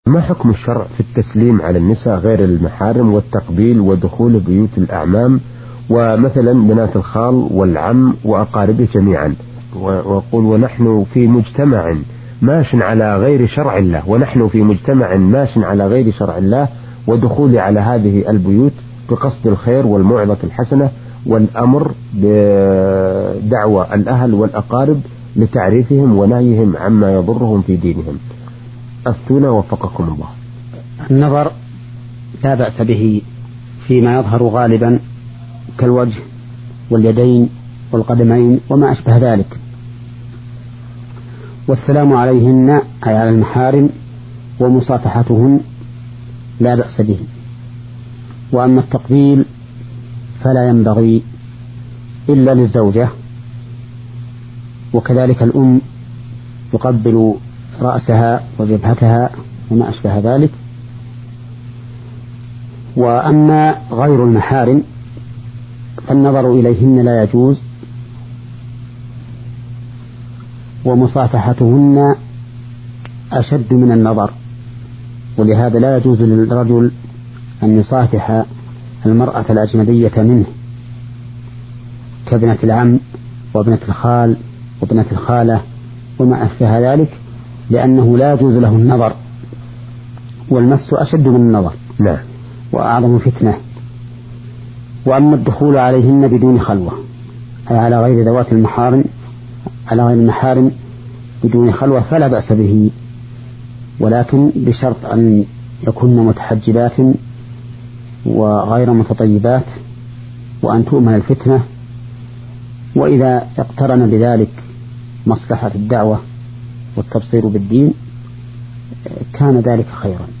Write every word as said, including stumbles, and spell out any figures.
ما حكم الشرع في التسليم على النساء غير المحارم والتقبيل ودخول بيوت الأعمام ومثلا بنات الخال والعم وأقاربه جميعا؟ ويقول ونحن في مجتمع ماش على غير شرع الله ونحن في مجتمع ماش على غير شرع الله ودخولي على هذه البيوت بقصد الخير والموعظة الحسنة والأمر بدعوة الأهل والأقارب لتعريفهم ونهيهم عما يضرهم في دينهم. أفتونا وفقكم الله. النظر لا بأس به فيما يظهر غالبا كالوجه واليدين والقدمين وما أشبه ذلك، والسلام عليهن أي على المحارم ومصافحتهن لا بأس به. وأما التقبيل فلا ينبغي إلا للزوجة، وكذلك الأم تقبل رأسها وجبهتها وما أشبه ذلك. وأما غير المحارم فالنظر إليهن لا يجوز، ومصافحتهن أشد من النظر، ولهذا لا يجوز للرجل أن يصافح المرأة الأجنبية منه كابنة العم وابنة الخال وابنة الخالة وما أشبه ذلك، لأنه لا يجوز له النظر، والمس أشد من النظر لا. وأعظم فتنة. وأما الدخول عليهن بدون خلوة أي على غير ذوات المحارم على غير المحارم بدون خلوة فلا بأس به، ولكن بشرط أن يكون متحجبات وغير متطيبات وأن تؤمن الفتنة، وإذا اقترن بذلك مصلحة الدعوة والتبصير بالدين كان ذلك خيرا.